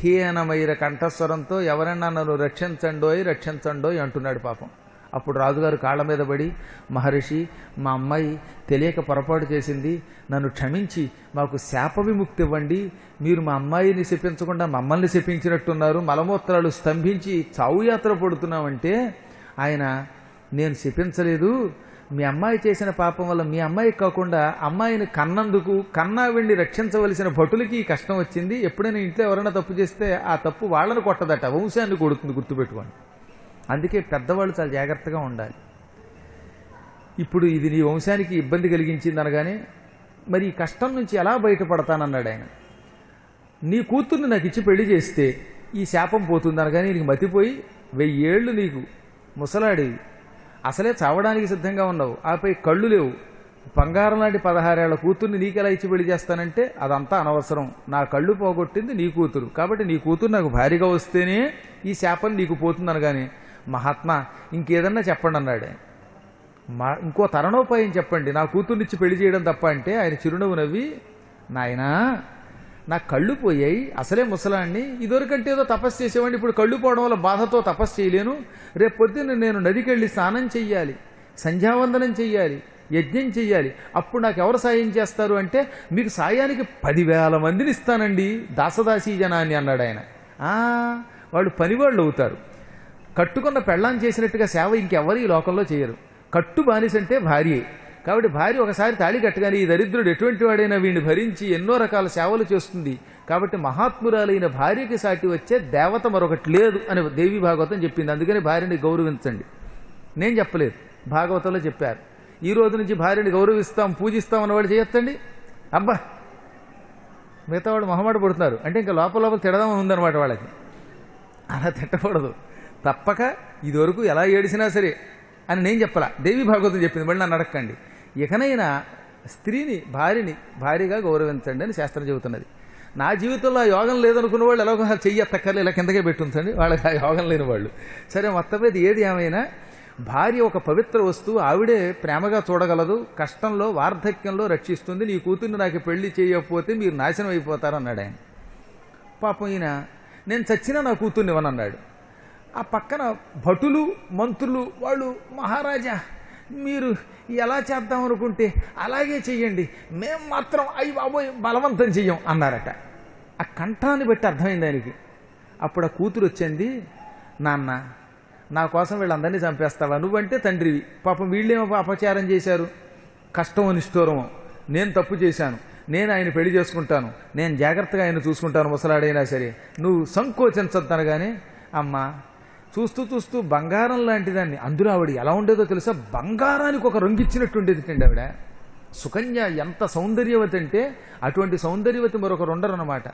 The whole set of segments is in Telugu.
హీనమైన కంఠస్వరంతో ఎవరైనా నన్ను రక్షించండోయ్ రక్షించండోయ్ అంటున్నాడు పాపం. అప్పుడు రాజుగారు కాళ్ళ మీద పడి, మహర్షి, మా అమ్మాయి తెలియక పొరపాటు చేసింది, నన్ను క్షమించి మాకు శాప విముక్తి ఇవ్వండి. మీరు మా అమ్మాయిని శపించకుండా మమ్మల్ని శపించినట్టున్నారు, మలమూత్రాలు స్తంభించి చావుయాత్ర పడుతున్నామంటే ఆయన, నేను శపించలేదు, మీ అమ్మాయి చేసిన పాపం వల్ల మీ అమ్మాయికి కాకుండా అమ్మాయిని కన్నందుకు కన్నావిడిని రక్షించవలసిన భటులకి ఈ కష్టం వచ్చింది. ఎప్పుడైనా ఇంట్లో ఎవరైనా తప్పు చేస్తే ఆ తప్పు వాళ్ళని కొట్టదట, వంశాన్ని కొడుతుంది, గుర్తుపెట్టుకోండి. అందుకే పెద్దవాళ్ళు చాలా జాగ్రత్తగా ఉండాలి. ఇప్పుడు ఇది నీ వంశానికి ఇబ్బంది కలిగించింది అనగానే, మరి ఈ కష్టం నుంచి ఎలా బయటపడతానన్నాడు ఆయన. నీ కూతుర్ని నాకు ఇచ్చి పెళ్లి చేస్తే ఈ శాపం పోతుంది అనగానే, నీకు మతిపోయి 1000 ఏళ్ళు నీకు ముసలాడివి, అసలే చావడానికి సిద్ధంగా ఉన్నావు, ఆపై కళ్ళు లేవు, బంగారం లాంటి 16 ఏళ్ల కూతుర్ని నీకెలా ఇచ్చి పెళ్లి చేస్తానంటే అదంతా అనవసరం. నా కళ్ళు పోగొట్టింది నీ కూతురు, కాబట్టి నీ కూతురు నాకు భారీగా వస్తేనే ఈ శాపం నీకు పోతుంది అనగానే, మహాత్మా ఇంకేదన్నా చెప్పండి అన్నాడు. ఇంకో తరణోపాయం చెప్పండి, నా కూతుర్నిచ్చి పెళ్లి చేయడం తప్ప అంటే ఆయన చిరునవ్వు నవ్వి, నాయనా నా కళ్ళు పోయాయి, అసలే ముసలాన్ని, ఇదివరకంటే ఏదో తపస్సు చేసేవాడిని, ఇప్పుడు కళ్ళు పోవడం వల్ల బాధతో తపస్సు చేయలేను, రేపు పొద్దున్న నేను నదికి వెళ్ళి స్నానం చెయ్యాలి, సంధ్యావందనం చెయ్యాలి, యజ్ఞం చెయ్యాలి, అప్పుడు నాకు ఎవరు సాయం చేస్తారు అంటే, మీకు సాయానికి 10,000 మందిని ఇస్తానండి దాసదాసీ జనాన్ని అన్నాడు ఆయన. వాళ్ళు పనివాళ్ళు అవుతారు. కట్టుకున్న పెళ్ళాం చేసినట్టుగా సేవ ఇంకెవరు ఈ లోకంలో చేయరు. కట్టు బానిసంటే భార్యే. కాబట్టి భార్య ఒకసారి తాళి కట్టగానే ఈ దరిద్రుడు ఎటువంటి వాడైనా వీడిని భరించి ఎన్నో రకాల సేవలు చేస్తుంది. కాబట్టి మహాత్మురాలైన భార్యకి సాటి వచ్చే దేవత మరొకటి లేదు అని దేవి భాగవతం చెప్పింది. అందుకని భార్యని గౌరవించండి. నేను చెప్పలేదు, భాగవతంలో చెప్పారు. ఈ రోజు నుంచి భార్యని గౌరవిస్తాం, పూజిస్తాం అన్నవాడు చేయొచ్చండి. అబ్బా మిగతా వాడు మొహమాట పడుతున్నారు అంటే ఇంకా లోపల తిడదామని ఉందన్నమాట వాళ్ళకి. అలా తిట్టకూడదు, తప్పక ఇదివరకు ఎలా ఏడిసినా సరే అని నేను చెప్పలా, దేవి భాగవతం చెప్పింది. మళ్ళీ నన్ను అడగండి. ఇకనైనా స్త్రీని భార్యగా గౌరవించండి అని శాస్త్రం చెబుతున్నది. నా జీవితంలో ఆ యోగం లేదనుకున్న వాళ్ళు ఎలాగో చెయ్యత్తక్కర్లే, ఇలా కిందకే పెట్టుంచండి, వాళ్ళకి ఆ యోగం లేని వాళ్ళు. సరే, మొత్తం మీద ఏది ఏమైనా భార్య ఒక పవిత్ర వస్తువు, ఆవిడే ప్రేమగా చూడగలదు, కష్టంలో వార్ధక్యంలో రక్షిస్తుంది. నీ కూతుర్ని నాకు పెళ్లి చేయకపోతే మీరు నాశనం అయిపోతారు అన్నాడు ఆయన. పాపం ఈయన, నేను చచ్చినా నా కూతుర్ని ఇవ్వనన్నాడు. ఆ పక్కన భటులు మంత్రులు వాళ్ళు, మహారాజా మీరు ఎలా చేద్దాం అనుకుంటే అలాగే చెయ్యండి, మేం మాత్రం అయ్యి బాబోయ్ బలవంతం చెయ్యం అన్నారట. ఆ కంఠాన్ని బట్టి అర్థమైంది ఆయనకి. అప్పుడు ఆ కూతురు వచ్చింది, నాన్న నా కోసం వీళ్ళందరినీ చంపేస్తావా, నువ్వంటే తండ్రివి, పాపం వీళ్ళేమో అపచారం చేశారు, కష్టం నిష్ఠూరమో, నేను తప్పు చేశాను, నేను ఆయన పెళ్లి చేసుకుంటాను, నేను జాగ్రత్తగా ఆయన చూసుకుంటాను ముసలాడైనా సరే, నువ్వు సంకోచించొద్దనగానే, అమ్మా చూస్తూ చూస్తూ బంగారం లాంటిదాన్ని, అందులో ఆవిడ ఎలా ఉండేదో తెలుసా, బంగారానికి ఒక రంగిచ్చినట్టు ఉండేదిటండి ఆవిడ. సుకన్య ఎంత సౌందర్యవతి అంటే అటువంటి సౌందర్యవతి మరొకరు ఉండరన్నమాట.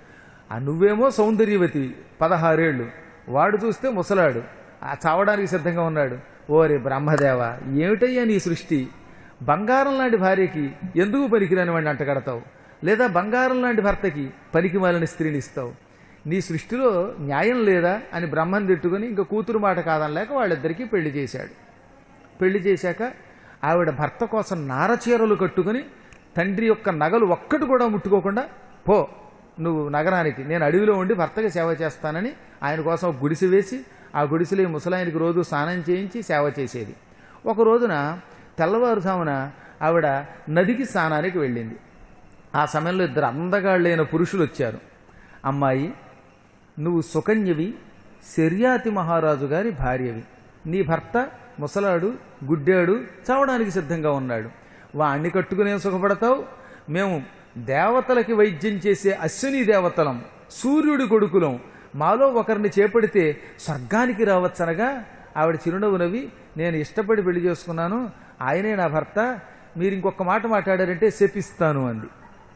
నువ్వేమో సౌందర్యవతి 16 ఏళ్ళు, వాడు చూస్తే ముసలాడు, చావడానికి సిద్ధంగా ఉన్నాడు. ఓరే బ్రహ్మదేవ, ఏమిటయ్యా నీ సృష్టి, బంగారం లాంటి భార్యకి ఎందుకు పనికిరాని వాడిని అంటగడతావు, లేదా బంగారం లాంటి భర్తకి పనికి మాలిన స్త్రీని ఇస్తావు, నీ సృష్టిలో న్యాయం లేదా అని బ్రహ్మను తిట్టుకుని ఇంకా కూతురు మాట కాదనలేక వాళ్ళిద్దరికీ పెళ్లి చేశాడు. పెళ్లి చేశాక ఆవిడ భర్త కోసం నారచీరలు కట్టుకుని తండ్రి యొక్క నగలు ఒక్కటి కూడా ముట్టుకోకుండా, పో నువ్వు నగరానికి, నేను అడవిలో ఉండి భర్తకి సేవ చేస్తానని ఆయన కోసం ఒక గుడిసె వేసి ఆ గుడిసెలో ముసలాయనికి రోజు స్నానం చేయించి సేవ చేసేది. ఒక రోజున తెల్లవారుజామున ఆవిడ నదికి స్నానానికి వెళ్ళింది. ఆ సమయంలో 2 అందగాళ్ళైన పురుషులు వచ్చారు. అమ్మాయి, నువ్వు సుకన్యవి, శర్యాతి మహారాజు గారి భార్యవి, నీ భర్త ముసలాడు, గుడ్డాడు, చావడానికి సిద్ధంగా ఉన్నాడు, వాణ్ణి కట్టుకునే సుఖపడతావు, మేము దేవతలకి వైద్యం చేసే అశ్విని దేవతలం, సూర్యుడి కొడుకులం, మాలో ఒకరిని చేపడితే స్వర్గానికి రావచ్చనగా ఆవిడ చిరునవ్వు నవ్వి, నేను ఇష్టపడి పెళ్లి చేసుకున్నాను, ఆయనే నా భర్త, మీరు ఇంకొక మాట మాట్లాడారంటే శపిస్తాను అంది.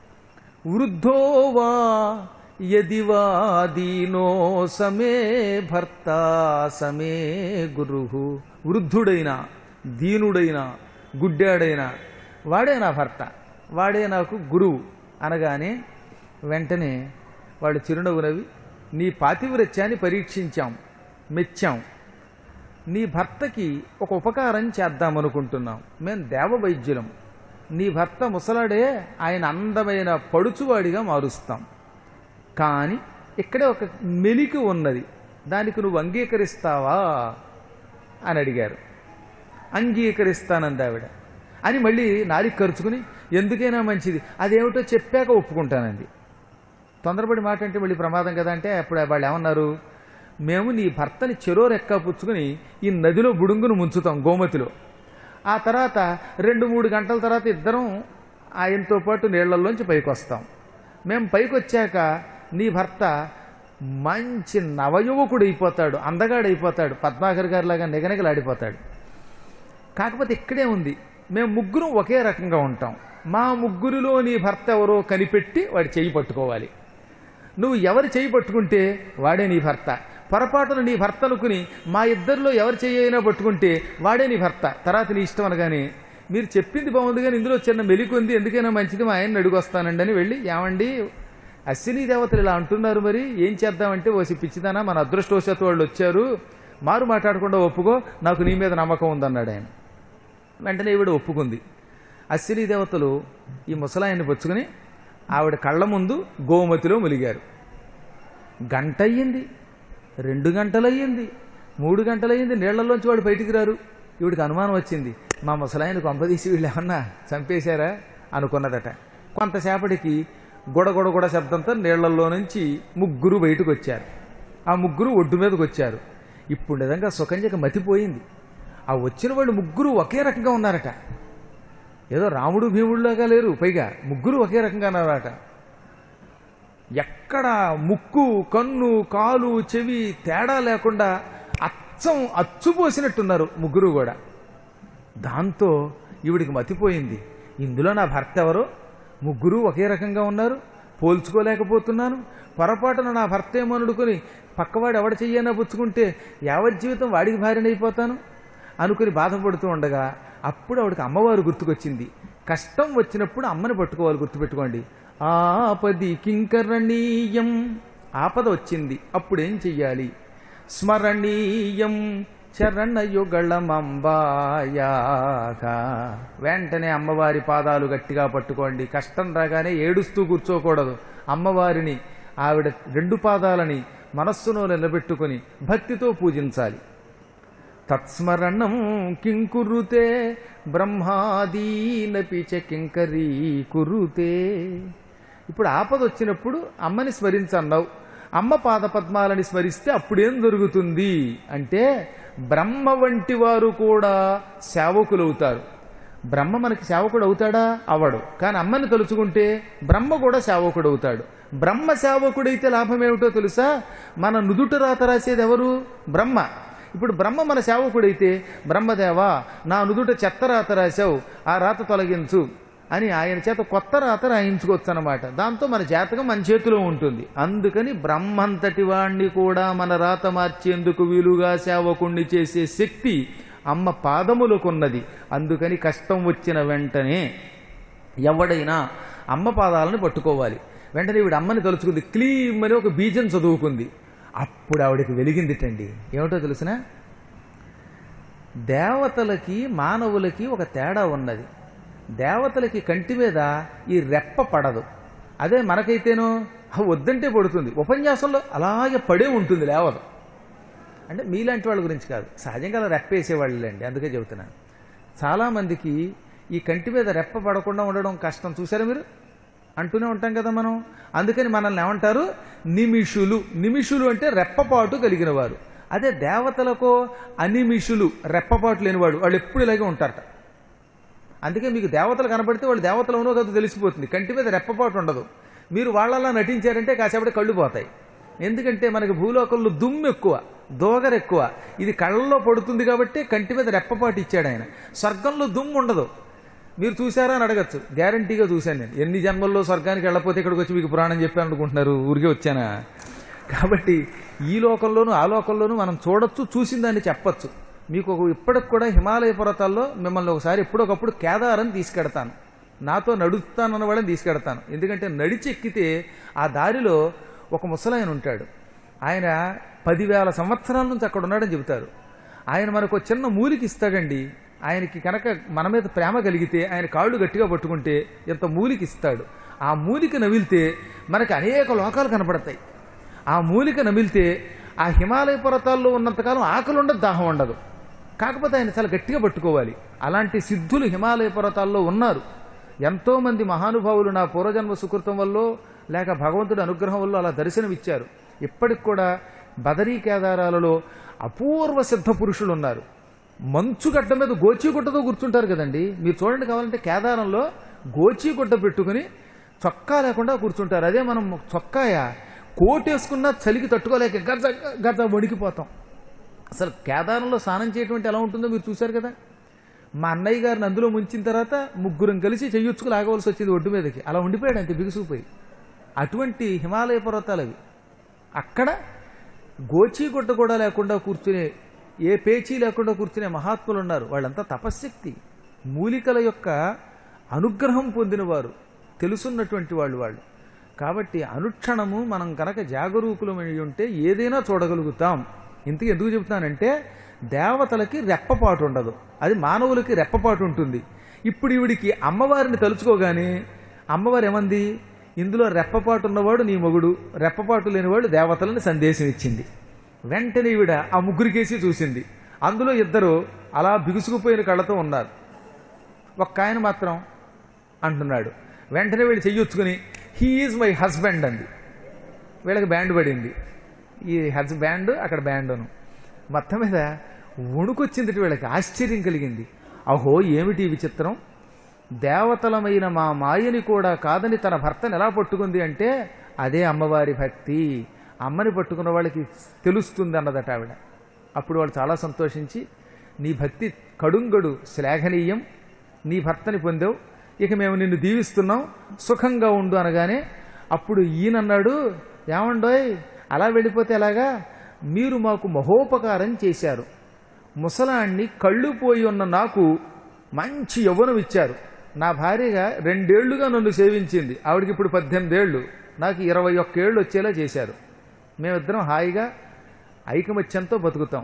వృద్ధోవా యదివా దీనో సమే భర్త సమే గురు, వృద్ధుడైనా దీనుడైనా గుడ్డాడైనా వాడే నా భర్త, వాడే నాకు గురువు అనగానే వెంటనే వాళ్ళు చిరునవ్వు నవ్వి, నీ పాతివ్రత్యాన్ని పరీక్షించాం, మెచ్చాం, నీ భర్తకి ఒక ఉపకారం చేద్దామనుకుంటున్నాం, మేము దేవవైద్యులం, నీ భర్త ముసలాడే, ఆయన అందమైన పడుచువాడిగా మారుస్తాం, కానీ ఇక్కడే ఒక మెలిక ఉన్నది, దానికి నువ్వు అంగీకరిస్తావా అని అడిగారు. అంగీకరిస్తానంది ఆవిడ. అని మళ్ళీ నాలిక ఖర్చుకుని ఎందుకైనా మంచిది, అదేమిటో చెప్పాక ఒప్పుకుంటానంది. తొందరపడి మాట అంటే మళ్ళీ ప్రమాదం కదా అంటే అప్పుడు వాళ్ళు ఏమన్నారు, మేము నీ భర్తని చెరో రెక్క పుచ్చుకుని ఈ నదిలో బుడుంగును ముంచుతాం గోమతిలో. ఆ తర్వాత 2-3 గంటల తర్వాత ఇద్దరం ఆయనతో పాటు నీళ్లలోంచి పైకి వస్తాం. మేము పైకి వచ్చాక నీ భర్త మంచి నవయువకుడు అయిపోతాడు, అందగాడైపోతాడు, పద్మాకర్ గారిలాగా నిగనిగలాడిపోతాడు. కాకపోతే ఇక్కడే ఉంది, మేము ముగ్గురం ఒకే రకంగా ఉంటాం. మా ముగ్గురిలో నీ భర్త ఎవరో కనిపెట్టి వాడి చెయ్యి పట్టుకోవాలి. నువ్వు ఎవరి చెయ్యి పట్టుకుంటే వాడే నీ భర్త. పొరపాటున నీ భర్త అనుకుని మా ఇద్దరిలో ఎవరి చెయ్యి అయినా పట్టుకుంటే వాడే నీ భర్త. తర్వాత నీ ఇష్టం అనగానే మీరు చెప్పింది బాగుంది కానీ ఇందులో చిన్న మెలిక ఉంది, ఎందుకైనా మంచిది మా ఆయన్ని అడుగొస్తానండి అని వెళ్ళి, ఏమండి అశ్విని దేవతలు ఇలా అంటున్నారు, మరి ఏం చేద్దామంటే ఓసి పిచ్చిదానా, మన అదృష్టవశాత్తు వాళ్ళు వచ్చారు, మారు మాట్లాడకుండా ఒప్పుకో, నాకు నీ మీద నమ్మకం ఉందన్నాడు ఆయన. వెంటనే ఈవిడ ఒప్పుకుంది. అశ్విని దేవతలు ఈ ముసలాయన్ని పుచ్చుకుని ఆవిడ కళ్ళ ముందు గోమతిలో ములిగారు. గంట అయ్యింది, 2 గంటలయ్యింది, 3 గంటలయ్యింది, నీళ్లలోంచి వాడు బయటికి రారు. ఈవిడికి అనుమానం వచ్చింది, మా ముసలాయన కొంపదీసి వీళ్ళు ఏమన్నా చంపేశారా అనుకున్నదట. కొంతసేపటికి గొడగొడగొడ శబ్దంతో నీళ్లలో నుంచి ముగ్గురు బయటకు వచ్చారు. ఆ ముగ్గురు ఒడ్డు మీదకి వచ్చారు. ఇప్పుడు నిజంగా సుకన్యకి మతిపోయింది. ఆ వచ్చిన వాళ్ళు ముగ్గురు ఒకే రకంగా ఉన్నారట. ఏదో రాముడు భీముడిలాగా లేరు, పైగా ముగ్గురు ఒకే రకంగా ఉన్నారట. ఎక్కడ ముక్కు, కన్ను, కాలు, చెవి తేడా లేకుండా అచ్చం అచ్చుపోసినట్టున్నారు ముగ్గురు కూడా. దాంతో ఈవిడికి మతిపోయింది, ఇందులో నా భర్త ఎవరో, ముగ్గురు ఒకే రకంగా ఉన్నారు, పోల్చుకోలేకపోతున్నాను, పొరపాటున నా భర్త ఏమో అనుకుని పక్కవాడు ఎవడ చెయ్యనా పుచ్చుకుంటే యావజ్జీవితం వాడికి భార్యనైపోతాను అనుకుని బాధపడుతూ ఉండగా అప్పుడు ఆవిడకి అమ్మవారు గుర్తుకొచ్చింది. కష్టం వచ్చినప్పుడు అమ్మని పట్టుకోవాలి, గుర్తుపెట్టుకోండి. ఆపది కింకరణీయం, ఆపద వచ్చింది అప్పుడేం చెయ్యాలి? స్మరణీయం చరణయుగళమంబాయాక, వెంటనే అమ్మవారి పాదాలు గట్టిగా పట్టుకోండి. కష్టం రాగానే ఏడుస్తూ కూర్చోకూడదు. అమ్మవారిని ఆవిడ 2 పాదాలని మనస్సులో నిలబెట్టుకుని భక్తితో పూజించాలి. తత్స్మరణం కింకురుతే బ్రహ్మాదీనపి చ కింకరీ కురుతే. ఇప్పుడు ఆపద వచ్చినప్పుడు అమ్మని స్మరించన్నావు, అమ్మ పాదపద్మాలని స్మరిస్తే అప్పుడేం జరుగుతుంది అంటే బ్రహ్మ వంటి వారు కూడా సేవకులవుతారు. బ్రహ్మ మనకి సేవకుడు అవుతాడా? అవడు. కానీ అమ్మని తలుచుకుంటే బ్రహ్మ కూడా సేవకుడు అవుతాడు. బ్రహ్మ సేవకుడైతే లాభం ఏమిటో తెలుసా? మన నుదుట రాత రాసేది ఎవరు? బ్రహ్మ. ఇప్పుడు బ్రహ్మ మన సేవకుడైతే బ్రహ్మదేవా నా నుదుట చెత్త రాత రాశావు, ఆ రాత తొలగించు అని ఆయన చేత కొత్త రాత రాయించుకోవచ్చు అన్నమాట. దాంతో మన జాతకం మన చేతిలో ఉంటుంది. అందుకని బ్రహ్మంతటి వాణ్ణి కూడా మన రాత మార్చేందుకు వీలుగా సేవకుణ్ణి చేసే శక్తి అమ్మ పాదములకున్నది. అందుకని కష్టం వచ్చిన వెంటనే ఎవడైనా అమ్మ పాదాలను పట్టుకోవాలి. వెంటనే ఈవిడ అమ్మని తలుచుకుంది, క్లీమ్ అని ఒక బీజం చదువుకుంది. అప్పుడు ఆవిడకి వెలిగిందిటండి. ఏమిటో తెలుసునా? దేవతలకి మానవులకి ఒక తేడా ఉన్నది. దేవతలకి కంటి మీద ఈ రెప్ప పడదు, అదే మనకైతేనో వద్దంటే పడుతుంది. ఉపన్యాసంలో అలాగే పడే ఉంటుంది, లేవదు. అంటే మీలాంటి వాళ్ళ గురించి కాదు, సహజంగా అలా రెప్పేసేవాళ్ళండి, అందుకే చెబుతున్నాను. చాలామందికి ఈ కంటి మీద రెప్ప పడకుండా ఉండడం కష్టం. చూసారా మీరు? అంటూనే ఉంటాం కదా మనం. అందుకని మనల్ని ఏమంటారు? నిమిషులు. నిమిషులు అంటే రెప్పపాటు కలిగిన వారు. అదే దేవతలకో అనిమిషులు, రెప్పపాటు లేనివాడు, వాళ్ళు ఎప్పుడు ఇలాగే ఉంటారట. అందుకే మీకు దేవతలు కనబడితే వాళ్ళు దేవతలు అవునో కదా తెలిసిపోతుంది, కంటి మీద రెప్పపాటు ఉండదు. మీరు వాళ్ళలా నటించారంటే కాసేపటి కళ్ళు పోతాయి. ఎందుకంటే మనకి భూలోకంలో దుమ్ము ఎక్కువ, దోగరు ఎక్కువ. ఇది కళ్ళలో పడుతుంది కాబట్టి కంటి మీద రెప్పపాటు ఇచ్చాడు ఆయన. స్వర్గంలో దుమ్ము ఉండదు. మీరు చూసారా అని అడగచ్చు. గ్యారంటీగా చూశాను నేను. ఎన్ని జన్మల్లో స్వర్గానికి వెళ్ళకపోతే ఇక్కడికి వచ్చి మీకు పురాణం చెప్పాను అనుకుంటున్నారు, ఊరికే వచ్చానా? కాబట్టి ఈ లోకంలోనూ ఆ లోకంలోనూ మనం చూడొచ్చు, చూసిన దాన్ని చెప్పచ్చు. మీకు ఇప్పటికి కూడా హిమాలయ పర్వతాల్లో మిమ్మల్ని ఒకసారి ఎప్పుడొకప్పుడు కేదారని తీసుకెడతాను, నాతో నడుస్తానన్న వాళ్ళని తీసుకెడతాను. ఎందుకంటే నడిచి ఎక్కితే ఆ దారిలో ఒక ముసలాయన ఉంటాడు. ఆయన 10,000 సంవత్సరాల నుంచి అక్కడ ఉన్నాడని చెబుతారు. ఆయన మనకు చిన్న మూలికి ఇస్తాడండి. ఆయనకి కనుక మన మీద ప్రేమ కలిగితే ఆయన కాళ్ళు గట్టిగా పట్టుకుంటే ఎంత మూలికి ఇస్తాడు. ఆ మూలికి నవిలితే మనకి అనేక లోకాలు కనపడతాయి. ఆ మూలిక నమిలితే ఆ హిమాలయ పర్వతాల్లో ఉన్నంతకాలం ఆకలి ఉండదు, దాహం ఉండదు. కాకపోతే ఆయన చాలా గట్టిగా పట్టుకోవాలి. అలాంటి సిద్ధులు హిమాలయ పర్వతాల్లో ఉన్నారు. ఎంతోమంది మహానుభావులు నా పూర్వజన్మ సుకృతం వల్ల లేక భగవంతుడి అనుగ్రహం వల్ల అలా దర్శనమిచ్చారు. ఇప్పటికి కూడా బదరీ కేదారాలలో అపూర్వ సిద్ధ పురుషులు ఉన్నారు. మంచుగడ్డ మీద గోచీగుడ్డతో కూర్చుంటారు కదండి. మీరు చూడండి, కావాలంటే కేదారంలో గోచీగుడ్డ పెట్టుకుని చొక్కా లేకుండా కూర్చుంటారు. అదే మనం చొక్కాయ కోటేసుకున్నా చలికి తట్టుకోలేక గజ గజ వణికిపోతాం. అసలు కేదారంలో స్నానం చేయటం ఎలా ఉంటుందో మీరు చూశారు కదా. మా అన్నయ్య గారిని అందులో ముంచిన తర్వాత ముగ్గురం కలిసి చెయ్యొచ్చుకు లాగవలసి వచ్చేది ఒడ్డు మీదకి. అలా ఉండిపోయాడు, అంతే బిగుసుకుపోయి. అటువంటి హిమాలయ పర్వతాలు అవి. అక్కడ గోచీగుడ్డ కూడా లేకుండా కూర్చునే, ఏ పేచీ లేకుండా కూర్చునే మహాత్ములు ఉన్నారు. వాళ్ళంతా తపశ్శక్తి, మూలికల యొక్క అనుగ్రహం పొందినవారు, తెలుసున్నటువంటి వాళ్ళు. కాబట్టి అనుక్షణము మనం కనుక జాగరూకులమై ఉంటే ఏదైనా చూడగలుగుతాం. ఇంతకు ఎందుకు చెబుతానంటే, దేవతలకి రెప్పపాటు ఉండదు, అది మానవులకి రెప్పపాటు ఉంటుంది. ఇప్పుడు ఈవిడికి అమ్మవారిని తలుచుకోగానే అమ్మవారు ఏమంది, ఇందులో రెప్పపాటు ఉన్నవాడు నీ మొగుడు, రెప్పపాటు లేనివాడు దేవతలని సందేశం ఇచ్చింది. వెంటనే ఈవిడ ఆ ముగ్గురికేసి చూసింది. అందులో ఇద్దరు అలా బిగుసుకుపోయిన కళ్ళతో ఉన్నారు. ఒక్క ఆయన మాత్రం అంటున్నాడు. వెంటనే వీళ్ళు చెయ్యొచ్చుకుని హీ ఈజ్ మై హస్బెండ్ అంది. వీళ్ళకి బ్యాండ్ పడింది. ఈ బ్యాండ్ అక్కడ బ్యాండును మొత్తం మీద వణుకొచ్చింది. వీళ్ళకి ఆశ్చర్యం కలిగింది. అహో, ఏమిటి విచిత్రం, దేవతలమైన మా మాయని కూడా కాదని తన భర్తను ఎలా పట్టుకుంది అంటే అదే అమ్మవారి భక్తి. అమ్మని పట్టుకున్న వాళ్ళకి తెలుస్తుంది అన్నదట ఆవిడ. అప్పుడు వాళ్ళు చాలా సంతోషించి, నీ భక్తి కడుంగడు శ్లాఘనీయం, నీ భర్తని పొందావు, ఇక మేము నిన్ను దీవిస్తున్నాం, సుఖంగా ఉండు అనగానే అప్పుడు ఈయనన్నాడు, ఏమండోయ్ అలా వెళ్ళిపోతే ఎలాగా, మీరు మాకు మహోపకారం చేశారు. ముసలాన్ని కళ్ళు పోయి ఉన్న నాకు మంచి యవ్వనం ఇచ్చారు. నా భార్యగా 2 ఏళ్లుగా నన్ను సేవించింది, ఆవిడకి ఇప్పుడు 18 ఏళ్ళు, నాకు 21 ఏళ్ళు వచ్చేలా చేశారు. మేమిద్దరం హాయిగా ఐకమత్యంతో బతుకుతాం.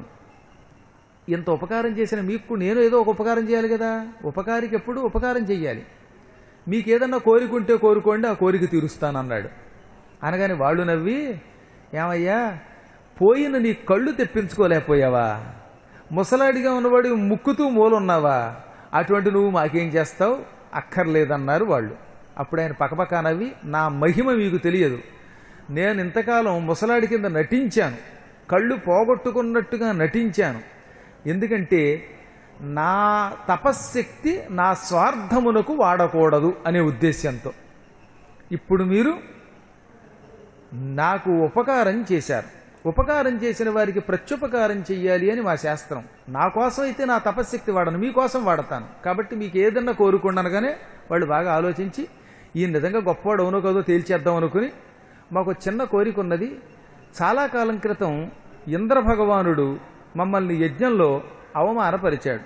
ఇంత ఉపకారం చేసిన మీకు నేను ఏదో ఒక ఉపకారం చేయాలి కదా. ఉపకారికి ఎప్పుడు ఉపకారం చెయ్యాలి. మీకు ఏదన్నా కోరికుంటే కోరుకోండి, ఆ కోరిక తీరుస్తానన్నాడు. అనగానే వాళ్ళు నవ్వి, ఏమయ్యా పోయిన నీ కళ్ళు తెప్పించుకోలేకపోయావా, ముసలాడిగా ఉన్నవాడు ముక్కుతూ మూలున్నావా, అటువంటి నువ్వు మాకేం చేస్తావు, అక్కర్లేదన్నారు వాళ్ళు. అప్పుడు ఆయన పక్కపక్క నవ్వి, నా మహిమ మీకు తెలియదు, నేను ఇంతకాలం ముసలాడి కింద నటించాను, కళ్ళు పోగొట్టుకున్నట్టుగా నటించాను. ఎందుకంటే నా తపశ్శక్తి నా స్వార్థమునకు వాడకూడదు అనే ఉద్దేశ్యంతో. ఇప్పుడు మీరు నాకు ఉపకారం చేశారు, ఉపకారం చేసిన వారికి ప్రత్యుపకారం చెయ్యాలి అని మా శాస్త్రం. నా కోసం అయితే నా తపశ్శక్తి వాడను, మీకోసం వాడతాను, కాబట్టి మీకు ఏదన్నా కోరుకున్నానుగానే వాళ్ళు బాగా ఆలోచించి ఈ నిజంగా గొప్పవాడు అవునో కదో తేల్చేద్దాం అనుకుని, మాకు చిన్న కోరిక ఉన్నది. చాలా కాలం క్రితం ఇంద్ర భగవానుడు మమ్మల్ని యజ్ఞంలో అవమానపరిచాడు.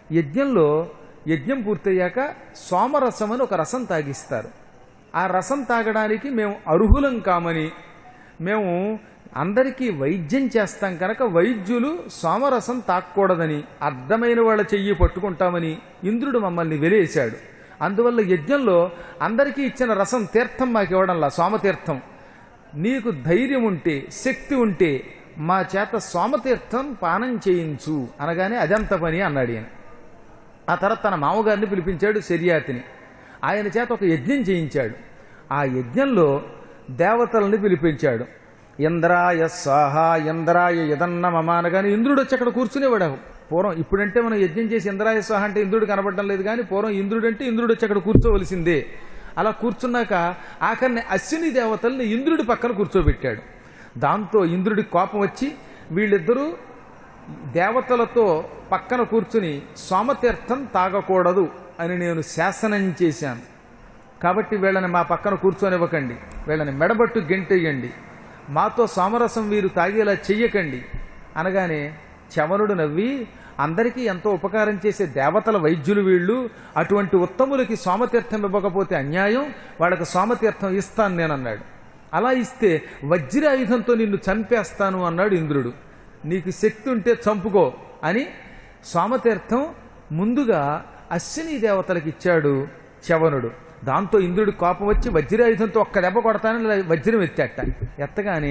యజ్ఞం పూర్తయ్యాక సోమరసం అని ఒక రసం తాగిస్తారు. ఆ రసం తాగడానికి మేము అర్హులం కామని, మేము అందరికీ వైద్యం చేస్తాం కనుక వైద్యులు సోమరసం తాక్కూడదని అర్థమైన వాళ్ళ చెయ్యి పట్టుకుంటామని ఇంద్రుడు మమ్మల్ని వెలేశాడు. అందువల్ల యజ్ఞంలో అందరికీ ఇచ్చిన రసం తీర్థం మాకు ఇవ్వడంలా, సోమతీర్థం. నీకు ధైర్యం ఉంటే శక్తి ఉంటే మా చేత సోమతీర్థం పానం చేయించు అనగానే అదంత పని అన్నాడు ఈయన. ఆ తర్వాత తన మామగారిని పిలిపించాడు, శర్యాతిని. ఆయన చేత ఒక యజ్ఞం చేయించాడు. ఆ యజ్ఞంలో దేవతల్ని పిలిపించాడు. ఇంద్రాయ స్వాహ ఇంద్రాయ యదన్న మమ అనగానే ఇంద్రుడు వచ్చి అక్కడ కూర్చునేవాడు. పూర్వం ఇప్పుడంటే మనం యజ్ఞం చేసి ఇంద్రాయ స్వాహ అంటే ఇంద్రుడు కనబడడం లేదు, కానీ పూర్వం ఇంద్రుడు అంటే ఇంద్రుడు వచ్చి అక్కడ కూర్చోవలసిందే. అలా కూర్చున్నాక ఆఖరిని అశ్విని దేవతల్ని ఇంద్రుడి పక్కన కూర్చోబెట్టాడు. దాంతో ఇంద్రుడికి కోపం వచ్చి వీళ్ళిద్దరూ దేవతలతో పక్కన కూర్చుని సోమతీర్థం తాగకూడదు అని నేను శాసనం చేశాను, కాబట్టి వీళ్ళని మా పక్కన కూర్చొనివ్వకండి, వీళ్ళని మెడబట్టు గెంటేయండి, మాతో సోమరసం వీరు తాగేలా చెయ్యకండి అనగానే చవనుడు నవ్వి, అందరికీ ఎంతో ఉపకారం చేసే దేవతల వైద్యులు వీళ్ళు, అటువంటి ఉత్తములకి సోమతీర్థం ఇవ్వకపోతే అన్యాయం, వాళ్ళకి సోమతీర్థం ఇస్తాను నేనన్నాడు. అలా ఇస్తే వజ్రాయుధంతో నిన్ను చంపేస్తాను అన్నాడు ఇంద్రుడు. నీకు శక్తి ఉంటే చంపుకో అని సోమతీర్థం ముందుగా అశ్విని దేవతలకు ఇచ్చాడు చవనుడు. దాంతో ఇంద్రుడి కోపం వచ్చి వజ్రాయుధంతో ఒక్క దెబ్బ కొడతానని వజ్రం ఎత్తాట. ఎత్తగానే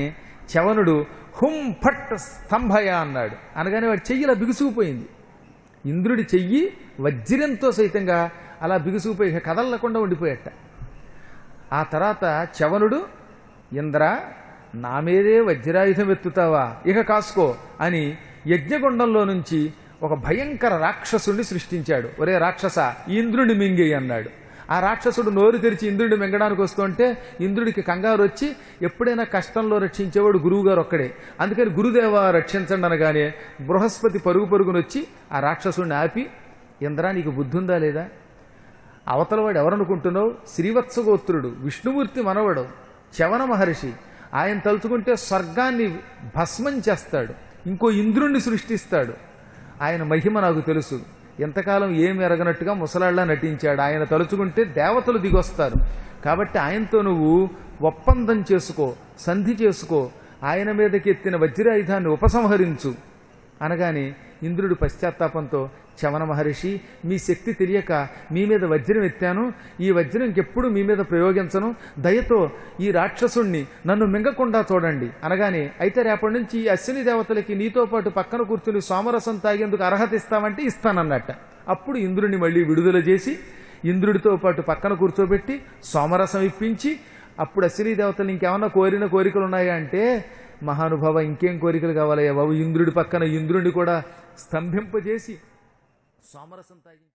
చవనుడు హుం ఫట్ స్తంభయ అన్నాడు. అనగానే వాడి చెయ్యి ఇలా బిగుసుకుపోయింది. ఇంద్రుడి చెయ్యి వజ్రంతో సైతంగా అలా బిగుసుకుపోయి కదలకుండా ఉండిపోయట. ఆ తర్వాత చవనుడు, ఇంద్ర నా మీదే వజ్రాయుధం ఎత్తుతావా, ఇక కాసుకో అని యజ్ఞగుండంలో నుంచి ఒక భయంకర రాక్షసుడిని సృష్టించాడు. ఒరే రాక్షస, ఇంద్రుడిని మింగేయి అన్నాడు. ఆ రాక్షసుడు నోరు తెరిచి ఇంద్రుడిని మింగడానికి వస్తుంటే ఇంద్రుడికి కంగారు వచ్చి, ఎప్పుడైనా కష్టంలో రక్షించేవాడు గురువుగారు ఒక్కడే, అందుకని గురుదేవ రక్షించండి అనగానే బృహస్పతి పరుగు పరుగునొచ్చి ఆ రాక్షసుడిని ఆపి, ఇంద్ర నీకు బుద్ధి ఉందా లేదా, అవతలవాడు ఎవరనుకుంటున్నావు, శ్రీవత్సగోత్రుడు విష్ణుమూర్తి మనవడు చవన మహర్షి, ఆయన తలుచుకుంటే స్వర్గాన్ని భస్మం చేస్తాడు, ఇంకో ఇంద్రుణ్ణి సృష్టిస్తాడు, ఆయన మహిమ నాకు తెలుసు. ఎంతకాలం ఏం ఎరగనట్టుగా ముసలాళ్ళ నటించాడు, ఆయన తలుచుకుంటే దేవతలు దిగొస్తారు, కాబట్టి ఆయనతో నువ్వు ఒప్పందం చేసుకో, సంధి చేసుకో, ఆయన మీదకి ఎత్తిన వజ్రాయుధాన్ని ఉపసంహరించు అనగానే ఇంద్రుడు పశ్చాత్తాపంతో, చవన మహర్షి మీ శక్తి తెలియక మీ మీద వజ్రం ఎత్తాను, ఈ వజ్రం ఇంకెప్పుడు మీ మీద ప్రయోగించను, దయతో ఈ రాక్షసుణ్ణి నన్ను మింగకుండా చూడండి అనగానే, అయితే రేపటి నుంచి ఈ అశ్విని దేవతలకి నీతో పాటు పక్కన కూర్చుని సోమరసం తాగేందుకు అర్హత ఇస్తామంటే ఇస్తానన్నట్ట. అప్పుడు ఇంద్రుడిని మళ్ళీ విడుదల చేసి ఇంద్రుడితో పాటు పక్కన కూర్చోబెట్టి సోమరసం ఇప్పించి, అప్పుడు అశ్విని దేవతలు ఇంకేమన్నా కోరిన కోరికలు ఉన్నాయా అంటే, మహానుభావ ఇంకేం కోరికలు కావాలయ్యా బాబు, ఇంద్రుడి పక్కన ఇంద్రుడిని కూడా స్తంభింపజేసి సోమరసం తాగి